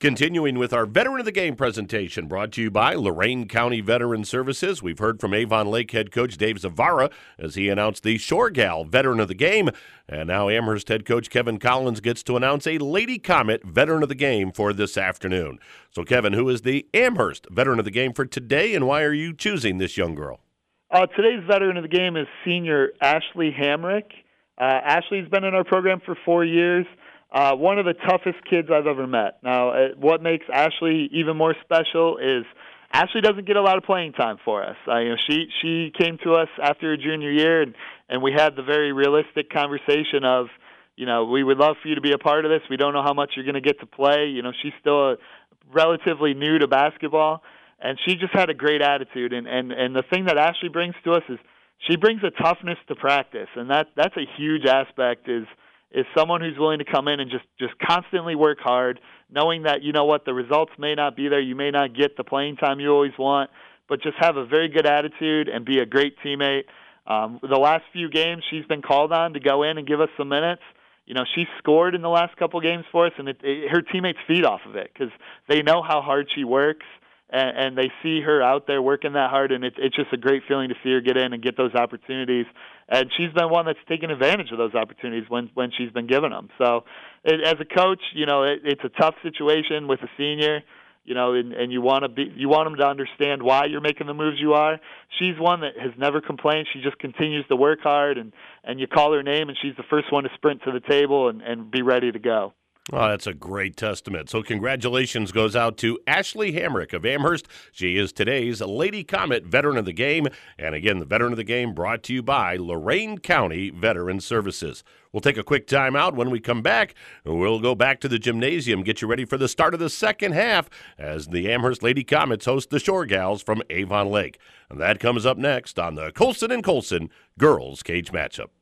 Continuing with our Veteran of the Game presentation, brought to you by Lorain County Veteran Services. We've heard from Avon Lake head coach Dave Zavara as he announced the Shore Gal Veteran of the Game. And now Amherst head coach Kevin Collins gets to announce a Lady Comet Veteran of the Game for this afternoon. So, Kevin, who is the Amherst Veteran of the Game for today, and why are you choosing this young girl? Today's Veteran of the Game is senior Ashley Hamrick. Ashley's been in our program for 4 years. One of the toughest kids I've ever met. Now, what makes Ashley even more special is Ashley doesn't get a lot of playing time for us. She came to us after her junior year, and we had the very realistic conversation of, we would love for you to be a part of this. We don't know how much you're going to get to play. She's still relatively new to basketball, and she just had a great attitude. And the thing that Ashley brings to us is she brings a toughness to practice, and that's a huge aspect is someone who's willing to come in and just constantly work hard, knowing that, the results may not be there, you may not get the playing time you always want, but just have a very good attitude and be a great teammate. The last few games, she's been called on to go in and give us some minutes. She scored in the last couple games for us, and her teammates feed off of it because they know how hard she works, and they see her out there working that hard, and it's just a great feeling to see her get in and get those opportunities. And she's been one that's taken advantage of those opportunities when she's been given them. So as a coach, it's a tough situation with a senior, and you want them to understand why you're making the moves you are. She's one that has never complained. She just continues to work hard, and you call her name, and she's the first one to sprint to the table and be ready to go. Oh, that's a great testament. So congratulations goes out to Ashley Hamrick of Amherst. She is today's Lady Comet Veteran of the Game. And again, the Veteran of the Game brought to you by Lorain County Veteran Services. We'll take a quick time out. When we come back, we'll go back to the gymnasium, get you ready for the start of the second half as the Amherst Lady Comets host the Shore Gals from Avon Lake. And that comes up next on the Colson & Colson Girls Cage Matchup.